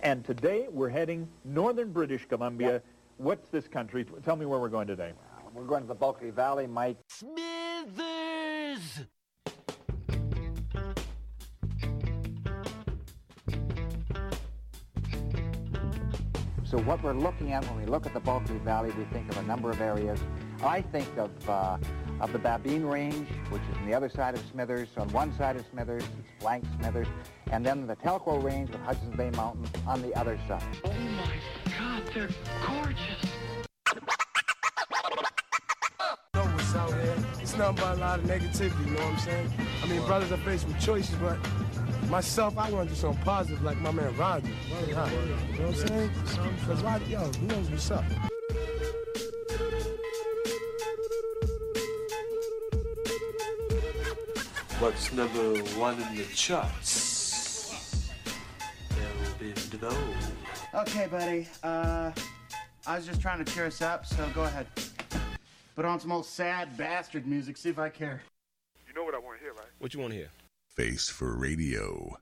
And today we're heading northern British Columbia. Yep. What's this country? Tell me where we're going today. We're going to the Bulkley Valley, Mike. Smithers! So what we're looking at when we look at the Bulkley Valley, we think of a number of areas. I think of the Babine Range, which is on the other side of Smithers. So on one side of Smithers, it's blank Smithers. And then the Telco Range with Hudson's Bay Mountain on the other side. Oh my God, they're gorgeous. What's out here? It's nothing but a lot of negativity, you know what I'm saying? I mean, brothers are faced with choices, but myself, I want to do something positive like my man Rodney. You know what I'm saying? Because Rodney, yo, he knows what's up. What's number one in the charts? Elvin DeVoe. Okay, buddy. I was just trying to cheer us up, so go ahead. Put on some old sad bastard music, see if I care. You know what I want to hear, right? What you want to hear? Face for Radio.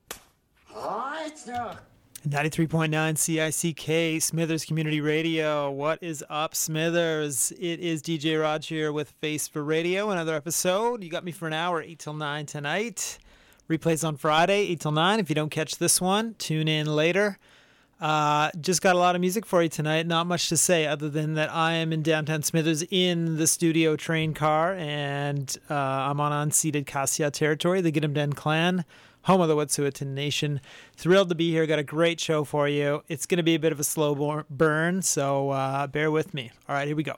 93.9 CICK, Smithers Community Radio. What is up, Smithers? It is DJ Raj here with Face for Radio. Another episode. You got me for an hour, 8 till 9 tonight. Replays on Friday, 8 till 9. If you don't catch this one, tune in later. Just got a lot of music for you tonight. Not much to say other than that I am in downtown Smithers in the studio train car, and I'm on unceded Kasia territory, the Gidimt'en clan, home of the Wet'suwet'en Nation. Thrilled to be here. Got a great show for you. It's going to be a bit of a slow burn, so bear with me. All right, here we go.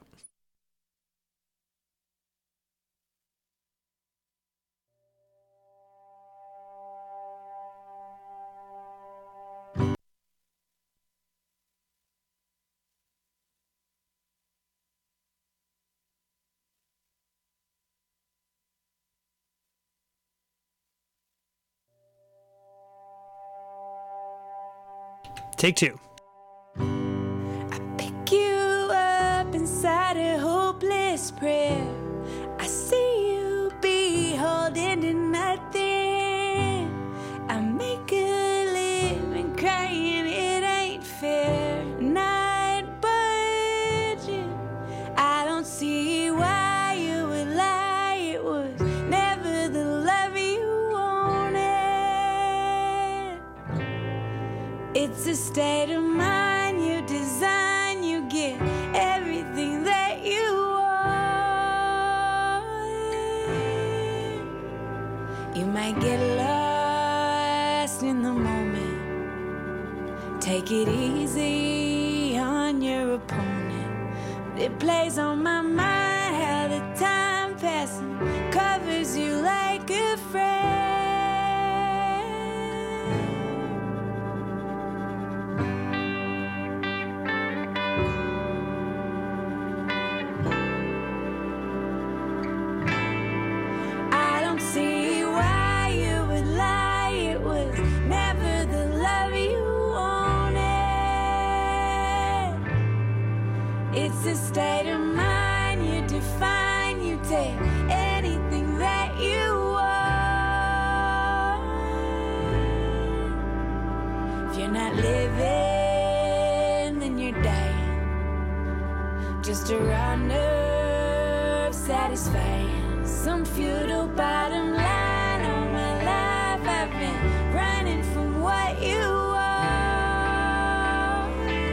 Take two. I pick you up inside a hopeless prayer. I see you beholden to nothing. I make a living crying it ain't fair. Not budging. I don't see why you would lie. It was never the love you wanted. It's a state of mind you design, you get everything that you want. You might get lost in the moment. Take it easy on your opponent. It plays on my mind how the time passing covers you like a friend. See why you would lie. It was never the love you wanted. It's a state of mind you define. You take anything that you want. If you're not living, then you're dying. Just a raw nerve satisfying some futile bottom line. All my life I've been running from what you are.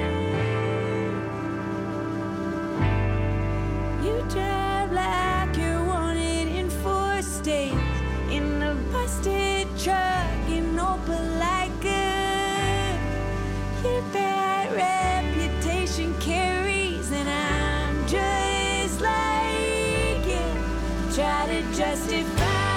You drive like you're wanted in 4 states, in a busted truck in Opelika. Your bad reputation carries, and I'm just like you. Try to justify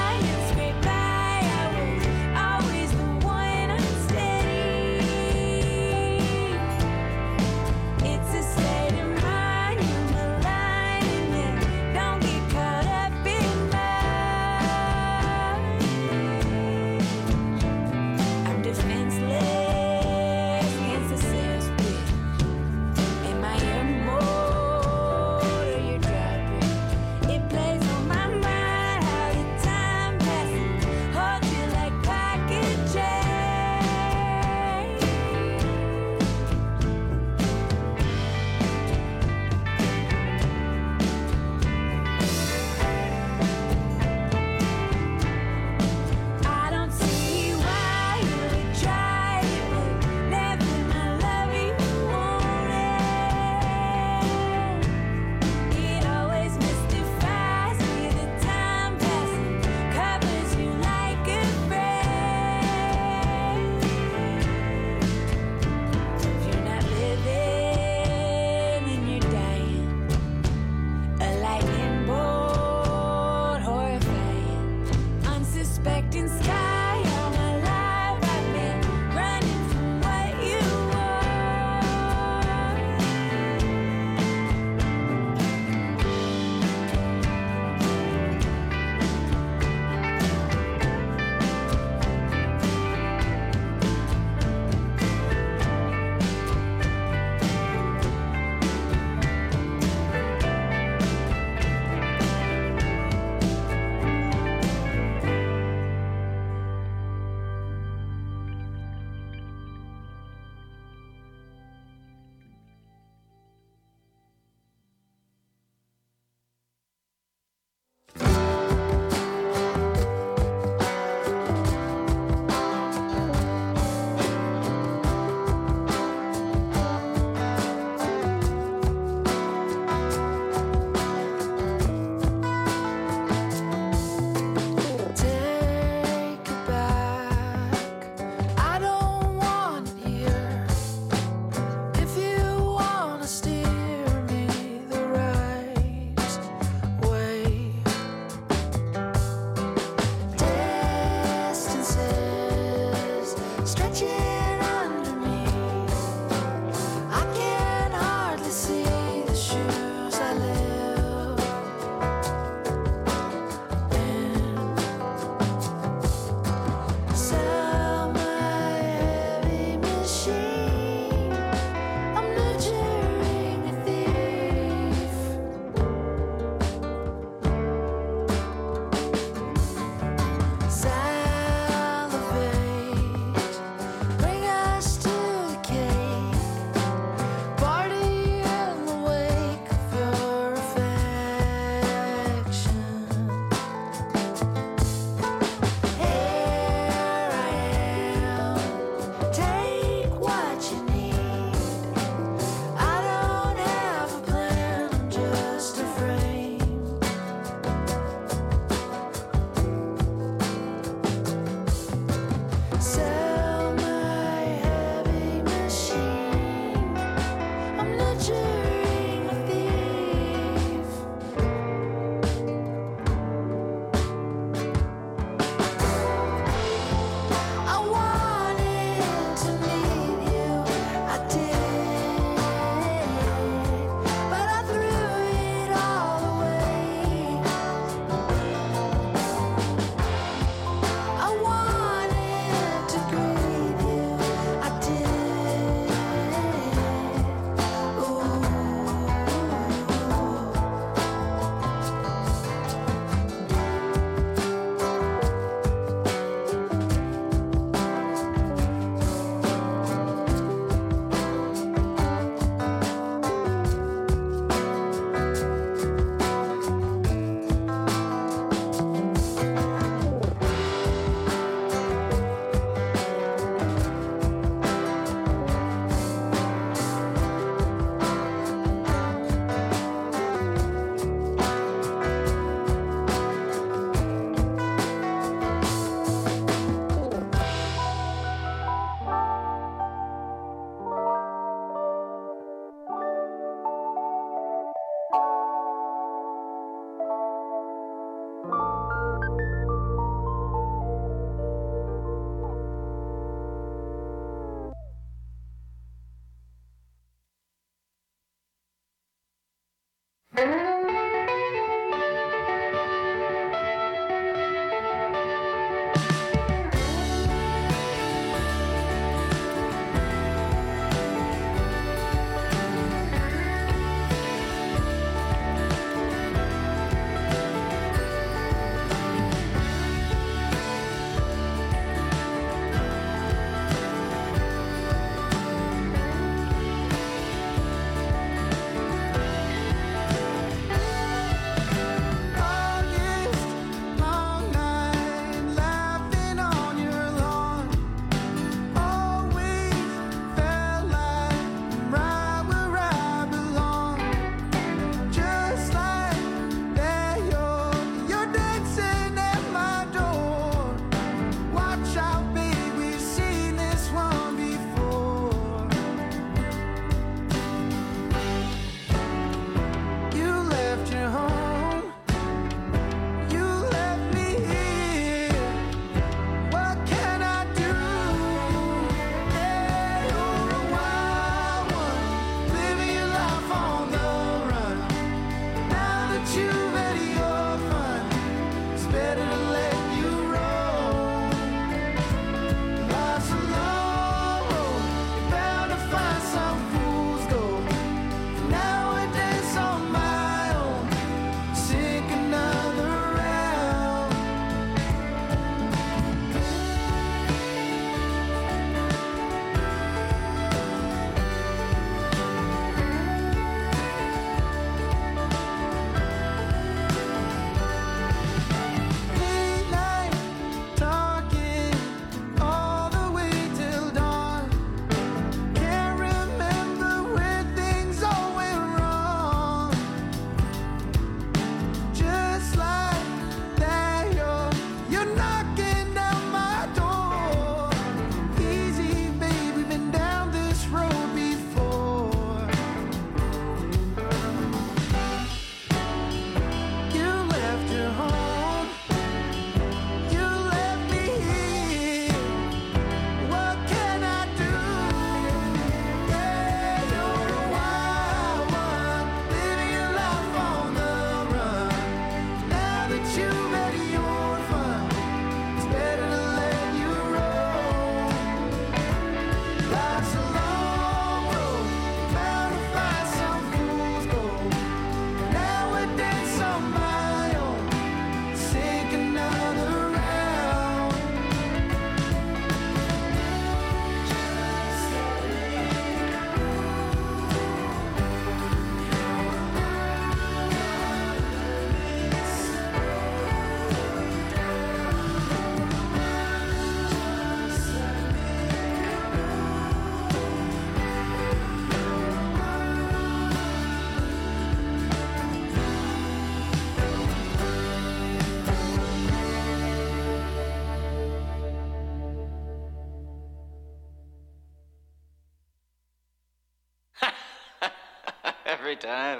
Every time.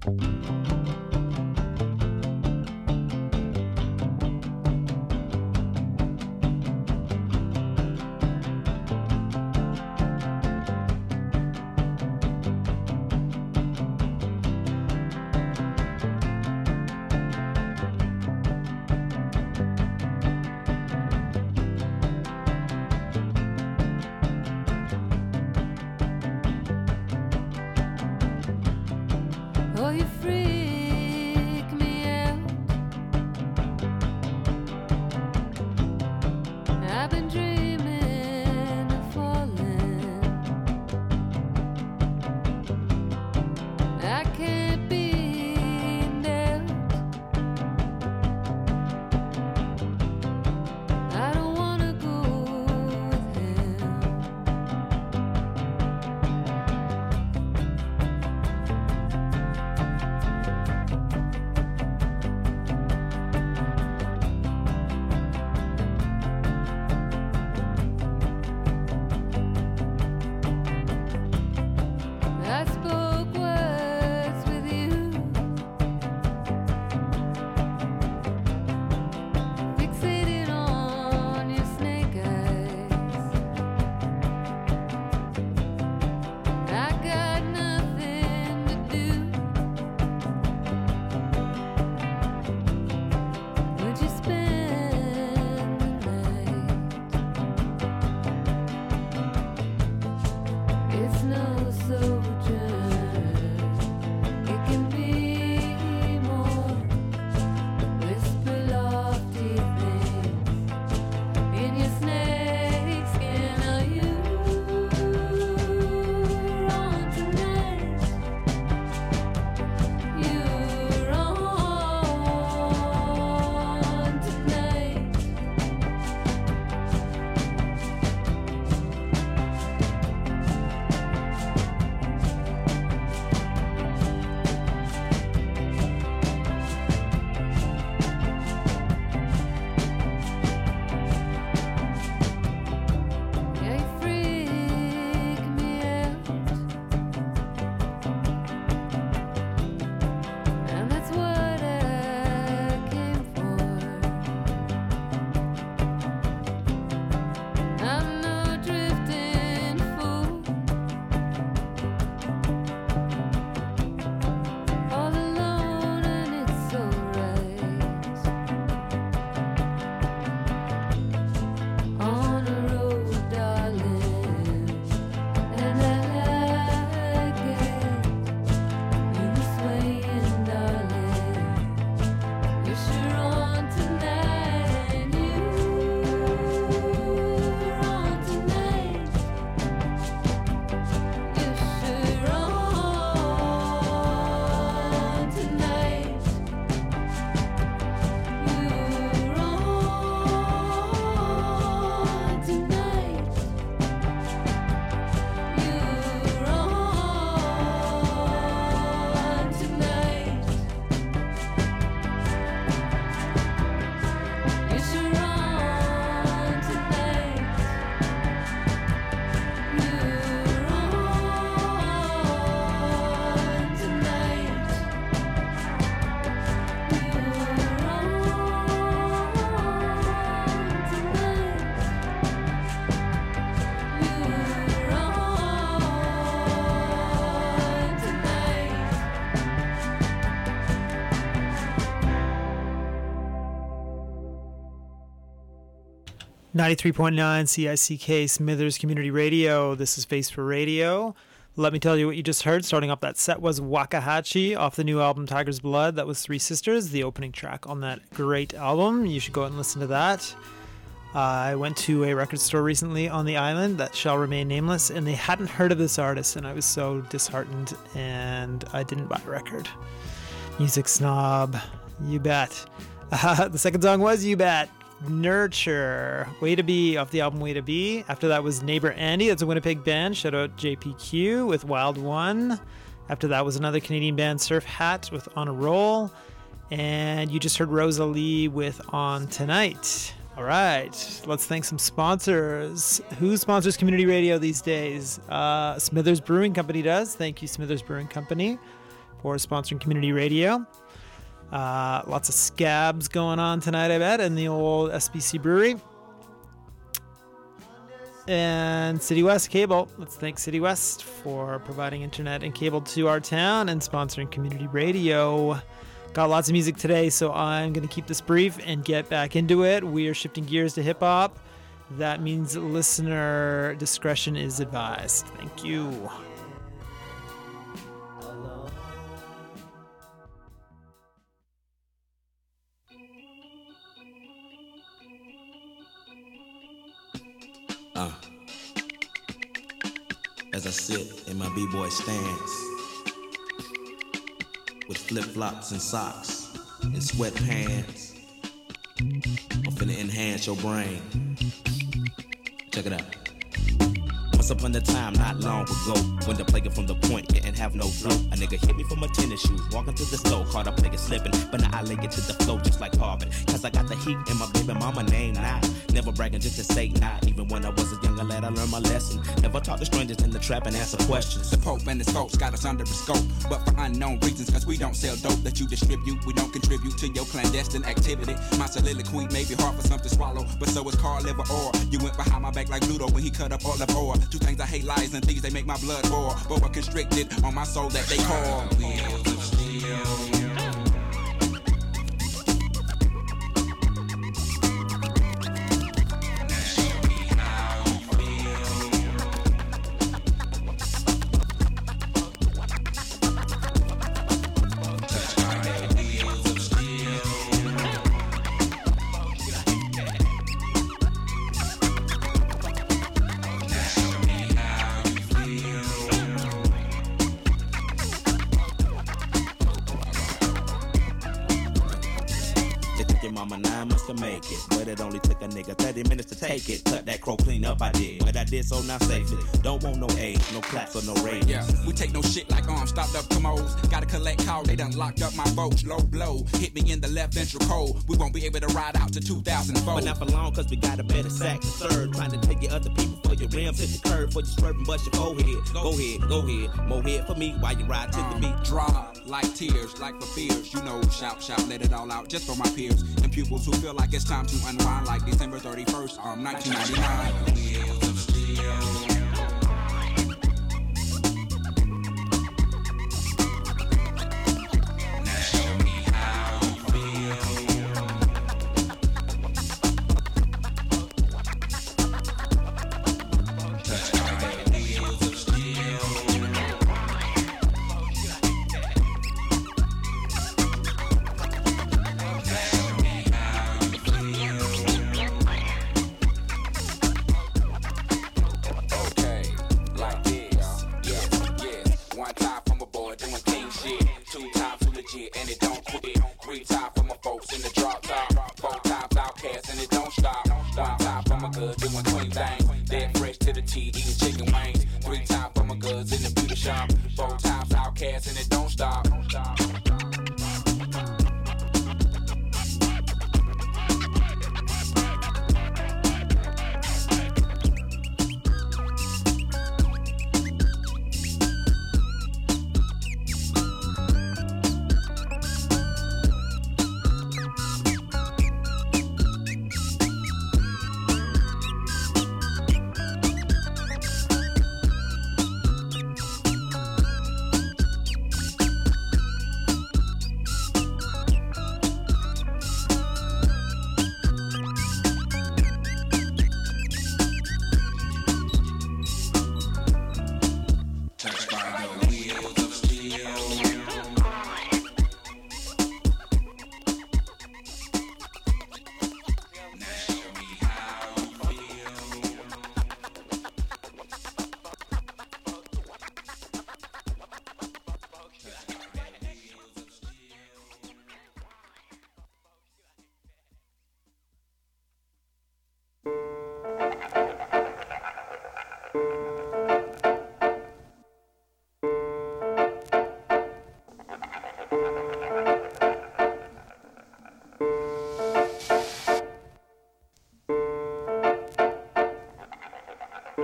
Oh, you freak me out. I've been dreaming of falling. I can't be nailed. I don't wanna go with him. I spoke words with you, fixated on your snake eyes. I got nothing to do. Would you spend the night? It's no sojourn. It can be more. Whisper lofty things in your snake skin. Are you on tonight? You're on tonight. Yeah, you freak me out, and that's what I came for. I'm no drifting fool, all alone, and it's so right. On a road, darling, and I like it. You swaying, darling. You're sure on tonight, and you're on tonight. You're sure on tonight. You're on tonight. You're on tonight. You're sure on tonight. You're on tonight. 93.9 CICK Smithers Community Radio. This is Face for Radio. Let me tell you what you just heard. Starting off that set was Wakahachi off the new album Tiger's Blood. That was Three Sisters, the opening track on that great album. You should go out and listen to that. I went to a record store recently on the island that shall remain nameless, and they hadn't heard of this artist, and I was so disheartened, and I didn't buy a record. Music snob. You bet. The second song was You Bet. Nurture. Way to Be off the album Way to Be. After that was Neighbor Andy. That's a Winnipeg band. Shout out JPQ with Wild One. After that was another Canadian band, Surf Hat, with On a Roll. And you just heard Rosalie with On Tonight. All right, let's thank some sponsors. Who sponsors community radio these days? Smithers Brewing Company does. Thank you, Smithers Brewing Company, for sponsoring community radio. Lots of scabs going on tonight, I bet, in the old SBC Brewery. And City West Cable. Let's thank City West for providing internet and cable to our town and sponsoring community radio. Got lots of music today, so I'm going to keep this brief and get back into it. We are shifting gears to hip-hop. That means listener discretion is advised. Thank you. As I sit in my b-boy stance with flip-flops and socks and sweatpants, I'm finna enhance your brain. Check it out. Once upon a time, not long ago, when the player from the point didn't have no flow, a nigga hit me for my tennis shoes, walking to the store, caught a player slipping, but now I lay it to the flow just like Harvard, cause I got the heat and my baby mama name not. Never bragging just to say not. Even when I was a younger lad, I learned my lesson. Never talk to strangers in the trap and answer questions. The Pope and his folks got us under a scope, but for unknown reasons, cause we don't sell dope that you distribute. We don't contribute to your clandestine activity. My soliloquy may be hard for some to swallow, but so is Carl Liver Orr. You went behind my back like Ludo when he cut up all of ore. Two things I hate, lies and thieves, they make my blood boil. But we're constricted on my soul that they call wheels of steel. Make it, but it only took a nigga 30 minutes to take it. Cut that crow clean up, I did, but I did so now safely. Don't want no aid, no claps or no rage. Yeah, we take no shit like stopped up commodes. Gotta collect call, they done locked up my votes. Low blow, hit me in the left ventral cold. We won't be able to ride out to 2004. But not for long, cause we got a better sack to serve. Trying to take your other people for your rims, hit the curb for you swerving, bust your forehead. Go ahead, more head for me while you ride to the beat. Dry like tears, like for fears. You know, shout, let it all out just for my peers and pupils who feel like it's time to unwind like December 31st, 1999. Wheels of steel.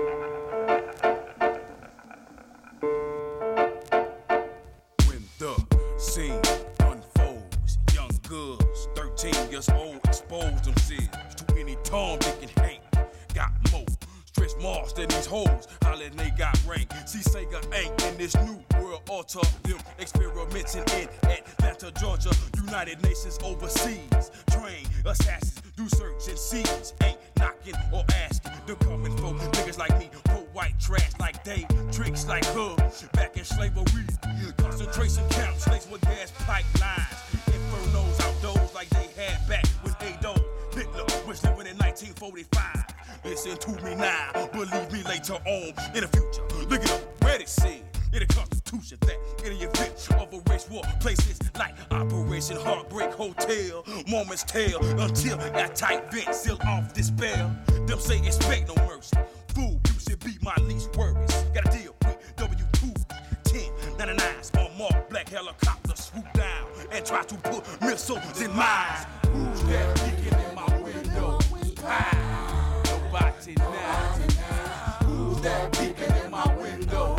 When the goods. 13 years old, exposed themselves to any Tom, Dick, and hate. Got more stretch marks than these hoes. Holla, they got rank. See, Sega ain't in this new world order. Them experimenting in Atlanta, Georgia. United Nations overseas. Train assassins, do search and seize. Ain't knocking or asking. They're coming for niggas like me. Pull white trash like they. Tricks like her. Back in slavery. Concentration camps laced with gas pipelines. Infernos outdoors like they had back when Adolf Hitler was living in 1945. Listen to me now, believe me later on in the future. Look it up, where it said in the Constitution that in the event of a race war, places like Operation Heartbreak Hotel, moments tell until that tight vent seal off despair. Them say expect no mercy. Fool, you should be my least worries. Gotta deal with W2 1099s on mark black helicopters swoop down and try to put missiles in mines. Who's that peeking in my window? Nobody now. Who's that peeking in my window?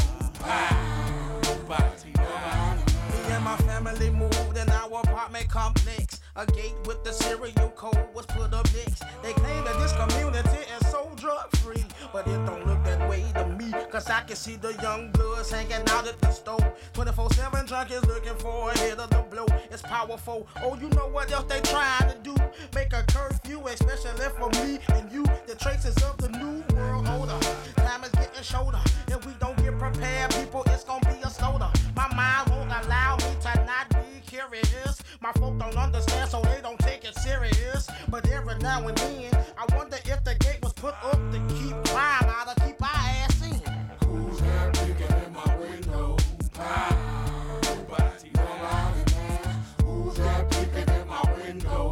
Nobody now. Me and my family moved in our apartment complex. A gate with the serial code was put up next. They claim that this community is so drug-free, but it don't look that way to me, cause I can see the young bloods hanging out at the store. 24/7 junkies looking for a hit of the blow. It's powerful. Oh, you know what else they trying to do? Make a curfew, especially for me and you. The traces of the new world order. Time is getting shorter. If we don't get prepared, people, it's gonna be a slaughter. My mind won't allow me to not be curious. My folk don't understand, so they don't take it serious. But every now and then, I wonder if the gate was put up to keep crime out or keep our ass in. Who's that peeking in my window? Nobody now. Who's that peeking in my window?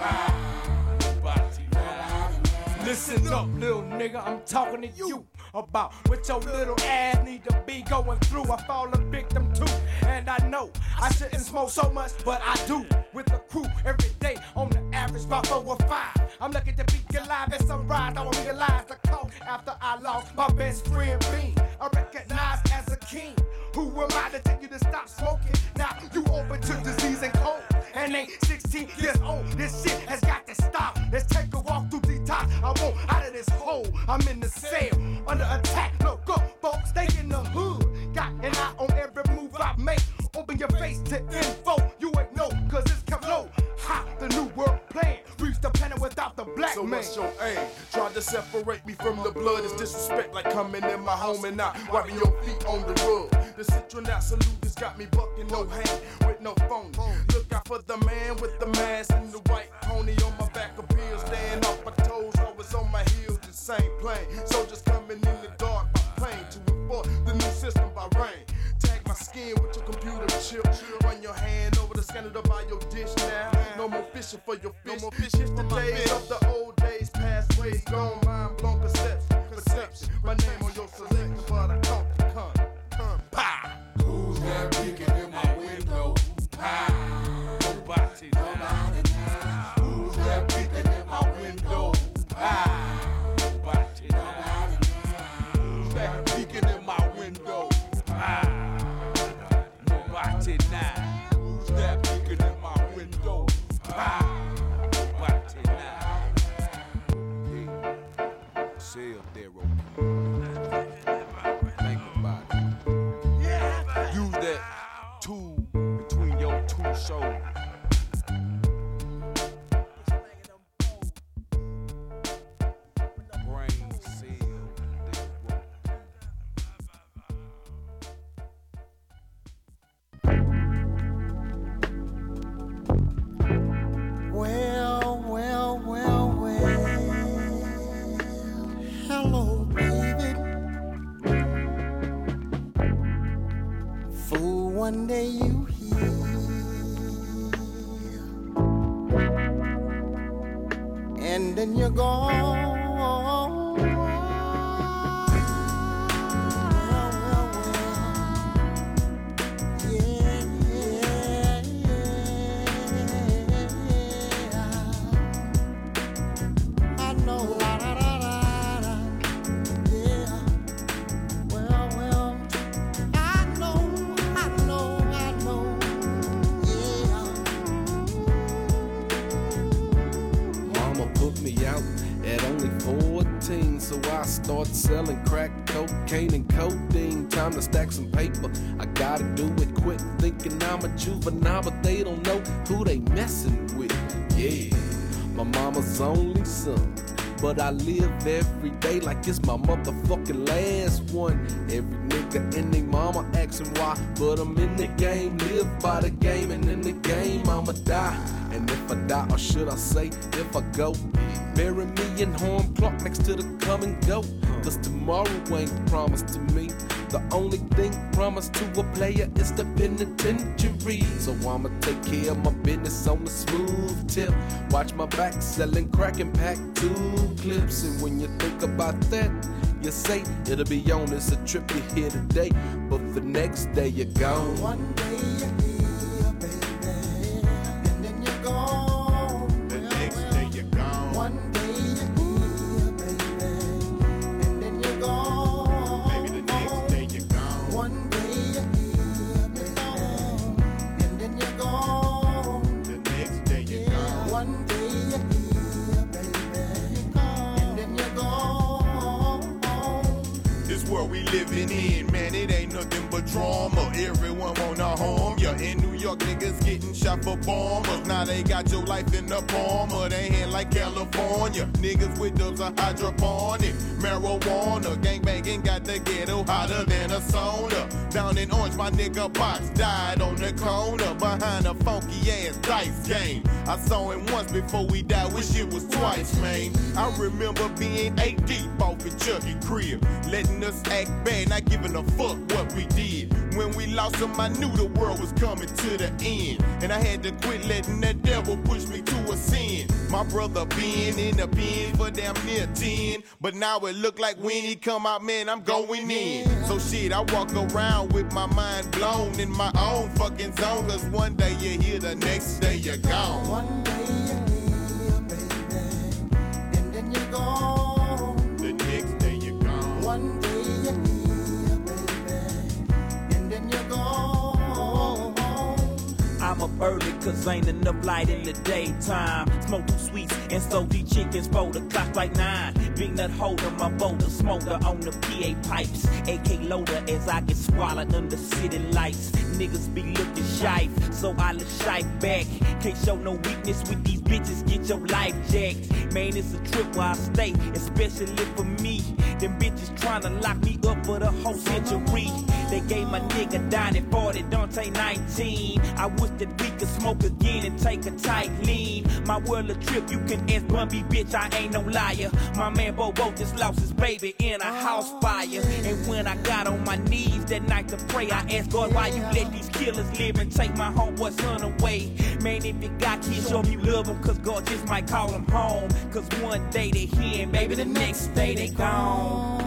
Nobody now. Listen up, little nigga, I'm talking to you about what your little ass need to be going through. I fall a victim too, and I know I shouldn't smoke so much, but I do. With the crew every day, on the average about 4 or 5. I'm lucky to be alive at sunrise. I won't realize the cost after I lost my best friend Bean. I recognize as a king. Who am I to tell you to stop smoking? Now you open to disease and cold, and ain't 16 years old. This shit has got to stop. Let's take a walk through detox. I want out of this hole. I'm in the cell, under attack. Look up, folks, stay in the hood. Got an eye on every move I make. Open your face to info. You ain't know, cause it's come low. Ha, the new world plan. Reach the planet without the black so man. what's your aim? Try to separate me from the blood. It's disrespect like coming in my home and not wiping your feet on the rug. The citronat salute has got me bucking, no hand with no phone. Look out for the man with the mask and the white pony on my back of pills. Staying off my toes, always on my heels, the same plane. Soldiers coming in the dark by plane to enforce the new system by rain. Tag my skin with your computer chip. Run your hand over the scanner to buy your dish now. No more fishing for your fish. No more fishing for the days of the old days, past ways gone. Mind blown perception. My name on your selection, but I talk to come. Pow! Who's that peeking in my window? Pow! Nobody now. Who's that peeking in my window? Pow! Nobody now. Who's that peeking in my window? Pow! Nobody now. Who's that peeking in my window? Pow! Nobody now. Sell there, think about it. Use that tool between your two shoulders. Brain cell, Well. Hello, baby. Fool, one day you here, and then you're gone. so I start selling crack, cocaine, and codeine. Time to stack some paper, I gotta do it quick. Thinking I'm a juvenile, but they don't know who they messing with. Yeah, my mama's only son, but I live every day like it's my motherfucking last one. Every nigga and they mama asking why, but I'm in the game, live by the game, and in the game I'ma die. And if I die, or should I say, if I go, bury me in Horn Clark next to the come and go. Cause tomorrow ain't promised to me. The only thing promised to a player is the penitentiary. So I'ma take care of my business on the smooth tip. Watch my back, selling crack and pack 2 clips. And when you think about that, you say it'll be on. It's a trip you're here today, but the next day you're gone. One day you're here, baby, and then you're gone. The next day you're gone. One day you're here, baby, and then you're gone. Maybe the next day you're gone. One day you're here, baby, and then you're gone. The next day you're gone. One day you're here, baby, and then you're gone. This world we living in, man, it ain't nothing but drama. Everyone wanna harm ya. In New York, niggas getting shot for bombers. Now they got your life in the palm of their hand like California. Niggas with dubs are hydroponic. Marijuana, gangbanging got the ghetto hotter than a sauna. Down in Orange, my nigga Box died on the corner behind a funky ass dice game. I saw him once before we died, wish it was twice, man. I remember being 8 deep off at Chucky crib, letting us act bad, not giving a fuck what we did. When we lost him, I knew the world was coming to the end, and I had to quit letting the devil push me to a sin. My brother been in the pen for damn near 10, but now it look like when he come out, man, I'm going in. So shit, I walk around with my mind blown in my own fucking zone, cause one day you're here, the next day you're gone. One day you're here, baby, and then you're gone. The next day you're gone. One day you're here, baby, and then you're gone. I'm up early cause ain't enough light in the daytime. Smoke 2 sweets and sold these chickens for the clock like 9. Big nut holder, my boulder smoker on the PA pipes. AK loader as I get swallowed under city lights. Niggas be looking shy, so I look shy back. Can't show no weakness with these bitches, get your life jacked. Man, it's a trip where I stay, especially for me. Them bitches tryna lock me up for the whole century. They gave my nigga Donnie 40, Dante 19. I wish that we could smoke again and take a tight lean. My world a trip, you can ask Bumby, bitch, I ain't no liar. My man Bobo just lost his baby in a house fire. And when I got on my knees that night to pray, I asked God, why you let these killers live and take my homeboy son away? Man, if you got kids, show me you love them, cause God just might call them home. Cause one day they here and maybe the next day they gone.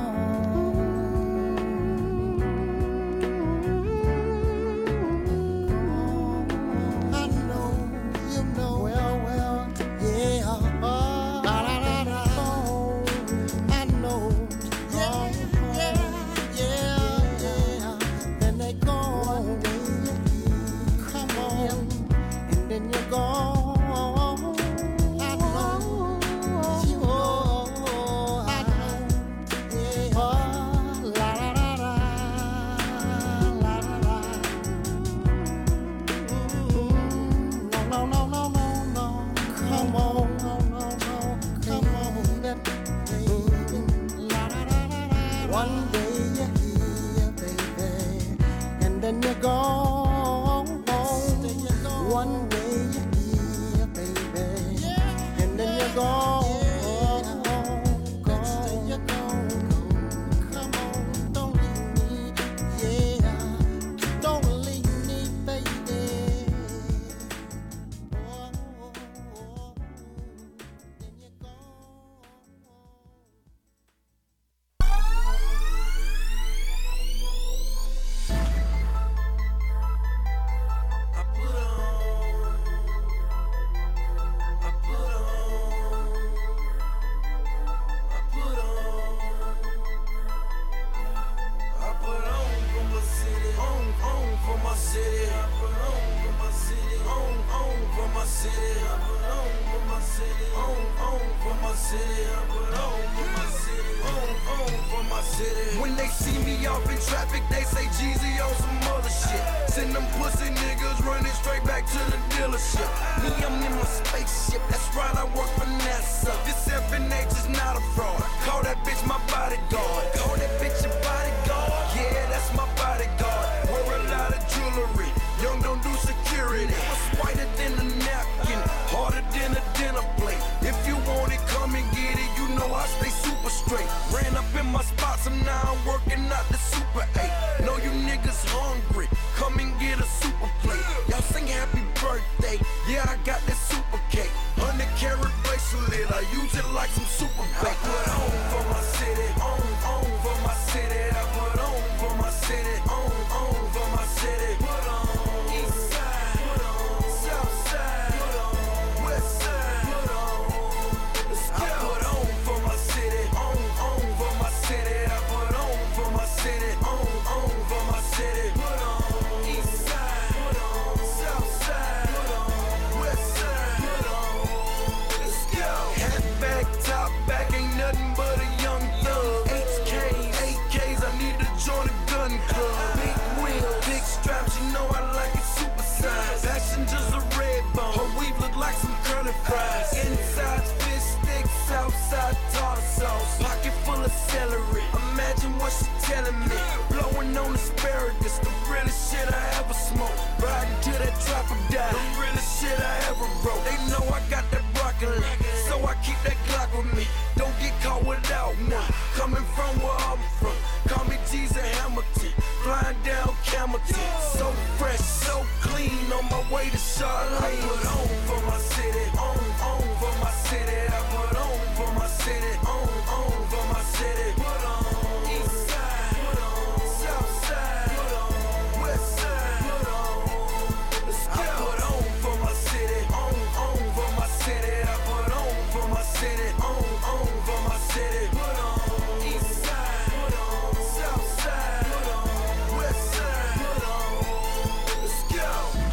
city, I put on for my city, on for my city, I put on for my city, on for my city. When they see me off in traffic, they say Jeezy on some other shit. Send them pussy niggas running straight back to the dealership. Me, I'm in my spaceship, that's right, I work for NASA. This FNH is not a fraud. Call that bitch my bodyguard. Call that bitch a bodyguard. Yeah, that's my bodyguard. Wear a lot of jewelry. Young don't do security. What's whiter than a napkin, harder than a dinner plate. If you want it, come and get it. You know I stay super straight. Ran up in my spots and now I'm working out the Super 8. Know you niggas hungry. Come and get a super plate. Y'all sing happy birthday. Yeah, I got that super cake. 100 carat bracelet. I use it like some super bait. I put on for my city. On for my city. I put on for my city. On for my city. Put on. East side. Put on. South side. Put on. West side. Put on. Let's go. I put on for my city. On for my city. I put on for my city. On for my city. Put on. East side. Put on. South side. Put on. West side. Put on. Let's go. Hat back, top back, ain't nothing but a young thug. HKs, AKs, I need to join a gun club. Big wheels, big straps, you know I like it super size. Passengers a red bone, her weave look like some curly fries. Inside fish sticks, outside tartar sauce. Pocket full of celery, imagine what she telling me. Blowing on asparagus, the realest shit I ever smoked. Riding to that trapper die, the realest shit I ever wrote. They know I got that broccoli, so I keep that Glock with me. Don't get caught without one. Coming from where I'm from, call me Jesus Hamilton. Flying down Camelton, so fresh, so clean. On my way to Charlotte. I put on for my city, on for my city. I put on for my city, on for my city. Put on. East side, put on. South side, put on. West side, put on. Let's go. I put on for my city, on for my city. I put on for my city, on for my city. Put on. East side, put on. South side, put on. West side, put on. Let's go.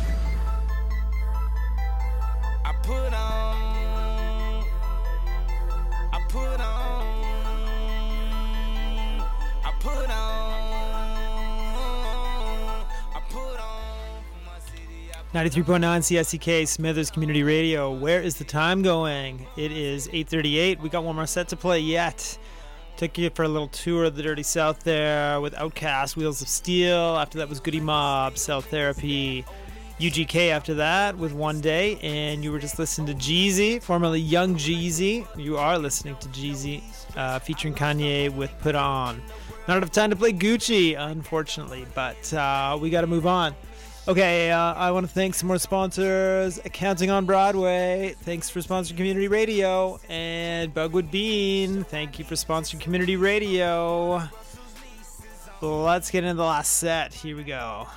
I put on, I put on, I put on, I put on for my city. 93.9 CSCK Smithers Community Radio. Where is the time going? It is 8:38. We got one more set to play yet. Took you for a little tour of the Dirty South there with Outkast, Wheels of Steel. After that was Goody Mob, Cell Therapy. UGK after that with One Day. And you were just listening to Jeezy, formerly Young Jeezy. You are listening to Jeezy featuring Kanye with Put On. Not enough time to play Gucci, unfortunately, but we got to move on. Okay, I want to thank some more sponsors. Accounting on Broadway, thanks for sponsoring Community Radio. And Bugwood Bean, thank you for sponsoring Community Radio. Let's get into the last set. Here we go.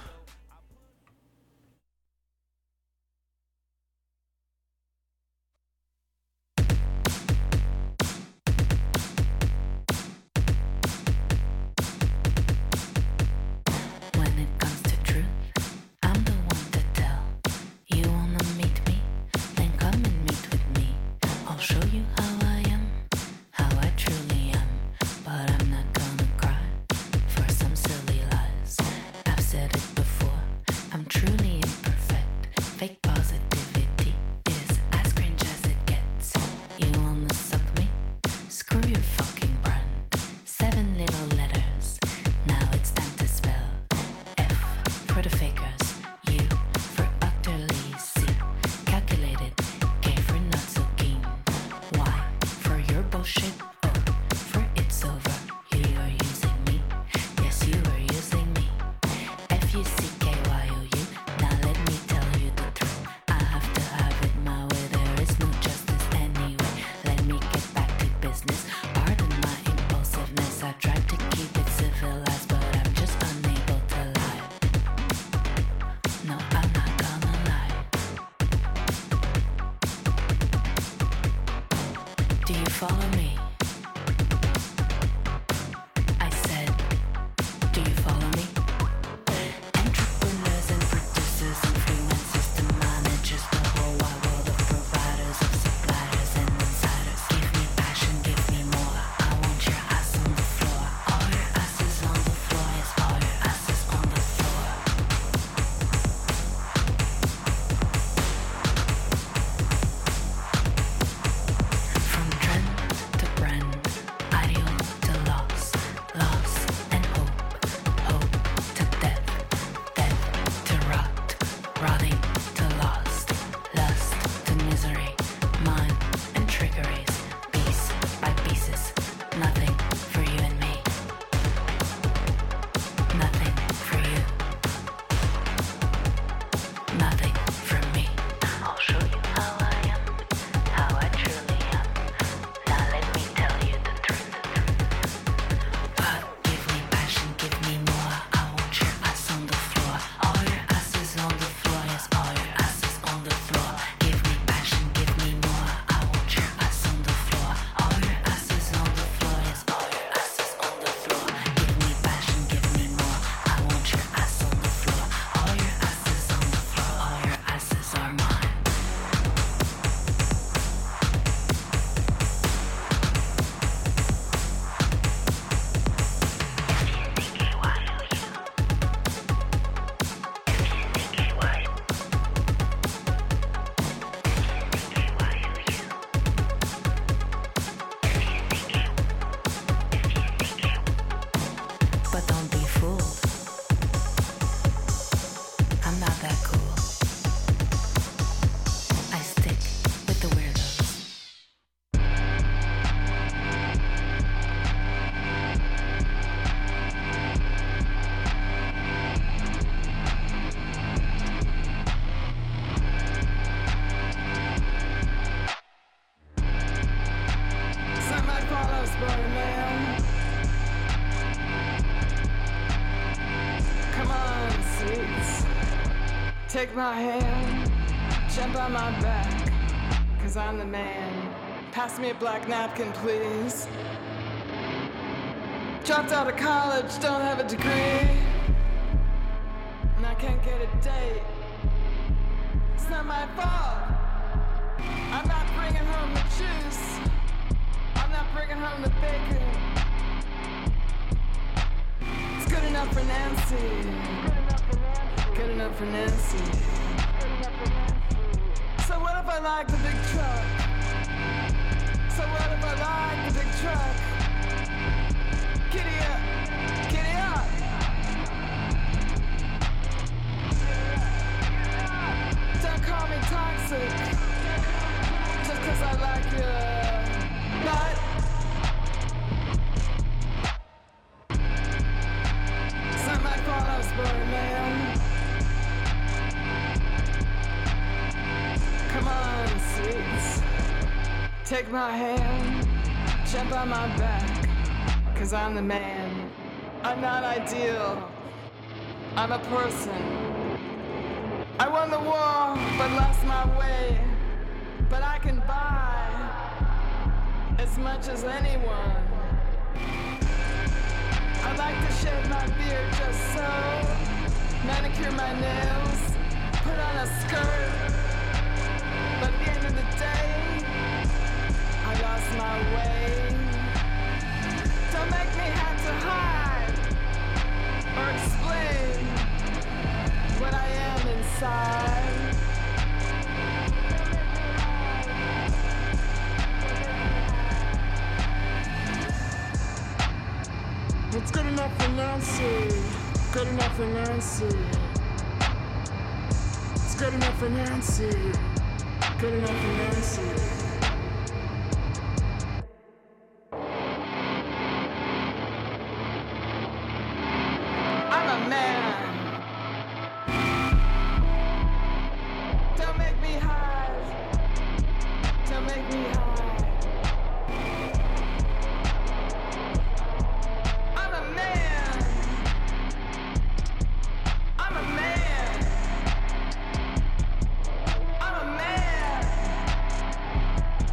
Take my hand, jump on my back, 'cause I'm the man. Pass me a black napkin, please. Dropped out of college, don't have a degree, and I can't get a date. It's not my fault. I'm not bringing home the juice. I'm not bringing home the bacon. It's good enough for Nancy. Good enough for Nancy. So what if I like the big truck? So what if I like the big truck? Giddy up, giddy up. Don't call me toxic, just 'cause I like your butt. It's not my fault I was born a man. Come on, sweets. Take my hand, jump on my back, 'cause I'm the man. I'm not ideal. I'm a person. I won the war, but lost my way. But I can buy as much as anyone. I like to shave my beard just so, manicure my nails, put on a skirt. But at the end of the day, I lost my way. Don't make me have to hide or explain what I am inside. It's good enough for Nancy. Good enough for Nancy. It's good enough for Nancy. Good enough for Nancy. I'm a man. Don't make me hide. Don't make me hide. I'm a man. I'm a man. I'm a man.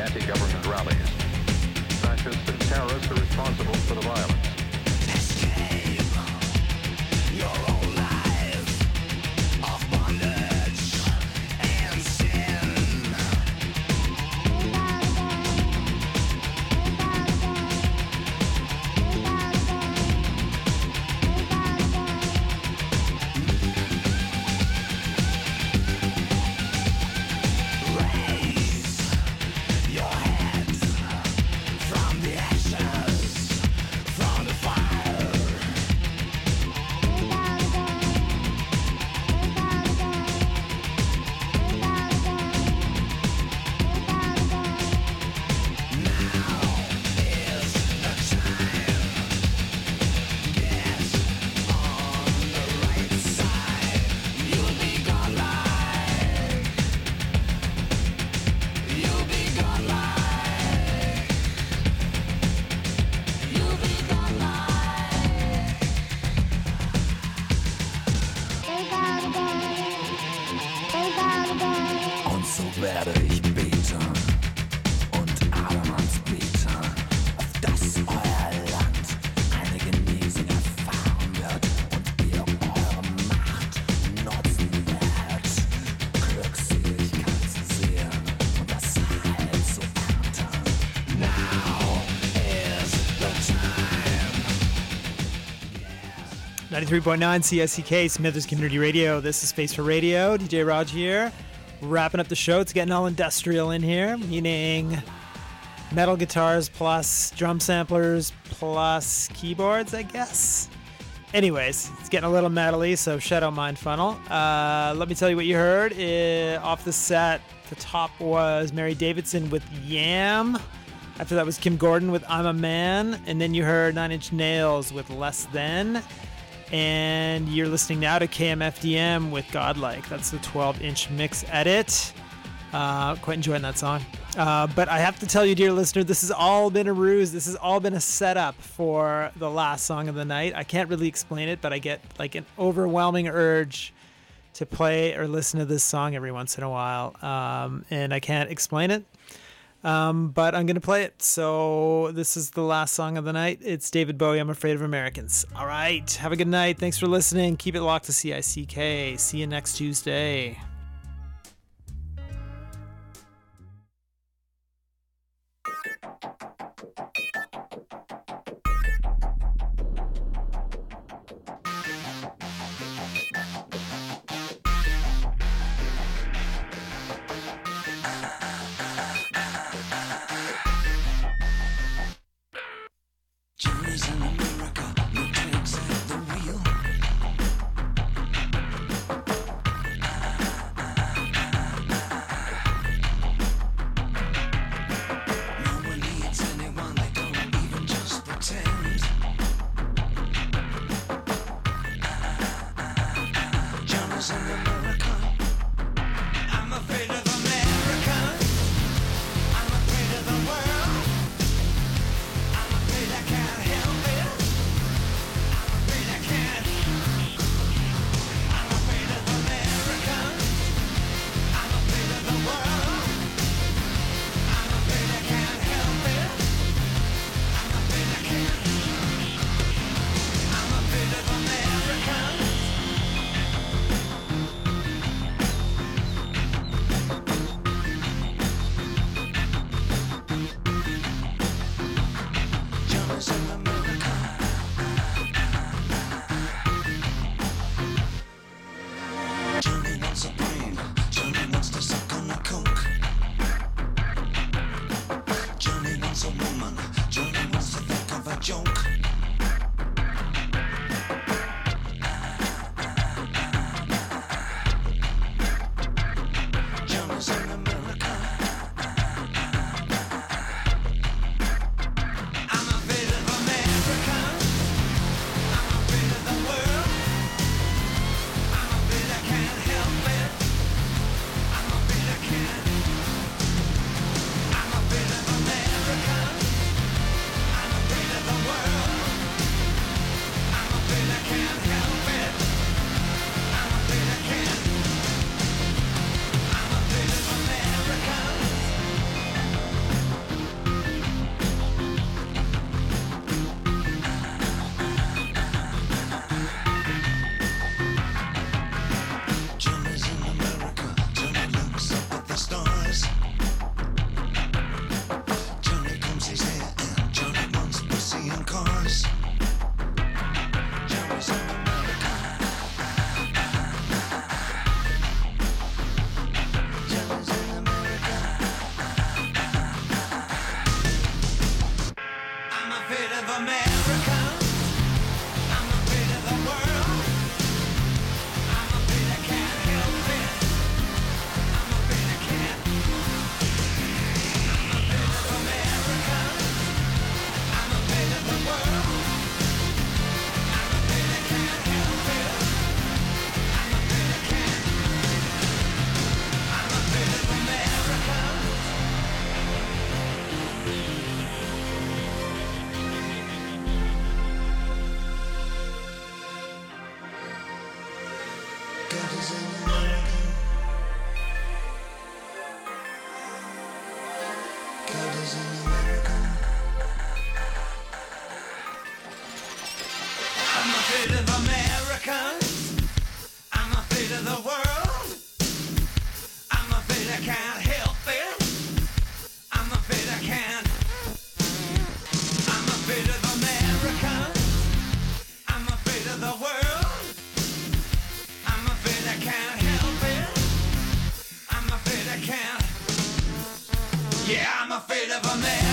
anti-government rallies. Fascists and terrorists are responsible for the violence. Escape your own life of bondage and sin. Raise your head from the ashes, from the fire. Und so werde ich beten und Adamans beten, auf dass euer Land eine Genesung erfahren wird und ihr eure Macht nutzen werdet, Glückseligkeit zu sehen und das Heil zu ernten. Now is the time. 93.9 CSCK, Smithers Community Radio. This is Space for Radio. DJ Raj here. Wrapping up the show. It's getting all industrial in here, meaning metal guitars plus drum samplers plus keyboards, I guess. Anyways, it's getting a little metally, so shut out Mind Funnel. Let me tell you what you heard. Off the set, the top was Mary Davidson with Yam. After that was Kim Gordon with I'm a Man. And then you heard Nine Inch Nails with Less Than. And you're listening now to KMFDM with Godlike. That's the 12-inch mix edit. Quite enjoying that song. But I have to tell you, dear listener, this has all been a ruse. This has all been a setup for the last song of the night. I can't really explain it, but I get like an overwhelming urge to play or listen to this song every once in a while. And I can't explain it. But I'm going to play it. So this is the last song of the night. It's David Bowie, I'm Afraid of Americans. All right. Have a good night. Thanks for listening. Keep it locked to CICK. See you next Tuesday. Johnny's in America, no tricks at the wheel. Yeah, I'm afraid of a man.